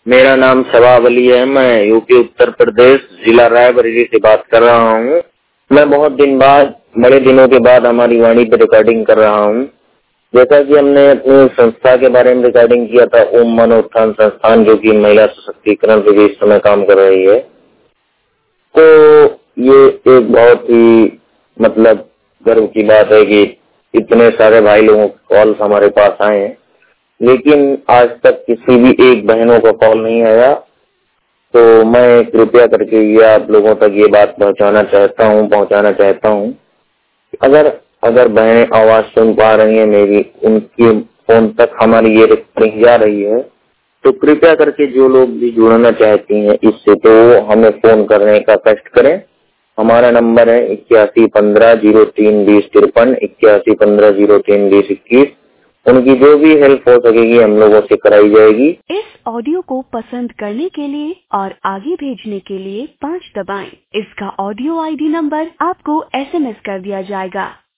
मेरा नाम शबाब अली है। मैं यूपी उत्तर प्रदेश जिला रायबरेली से बात कर रहा हूँ। मैं बहुत बड़े दिनों के बाद हमारी वाणी पे रिकॉर्डिंग कर रहा हूँ। जैसा कि हमने अपनी संस्था के बारे में रिकॉर्डिंग किया था, ओम मनोत्थान संस्थान, जो कि महिला सशक्तिकरण पे भी इस समय काम कर रही है। तो ये एक बहुत ही गर्व की बात है कि इतने सारे भाई लोगों के कॉल्स हमारे पास आए हैं, लेकिन आज तक किसी भी एक बहनों का कॉल नहीं आया। तो मैं कृपया करके ये आप लोगों तक ये बात पहुंचाना चाहता हूँ। अगर बहनें आवाज सुन पा रही हैं मेरी, उनके फोन तक हमारी ये रिकॉर्डिंग जा रही है, तो कृपया करके जो लोग भी जुड़ना चाहती हैं इससे, तो वो हमें फोन करने का कष्ट करें। हमारा नंबर है 8115032053, 8115032021। उनकी जो भी हेल्प हो सकेगी हम लोगों से कराई जाएगी। इस ऑडियो को पसंद करने के लिए और आगे भेजने के लिए 5 दबाएं। इसका ऑडियो ID नंबर आपको SMS कर दिया जाएगा।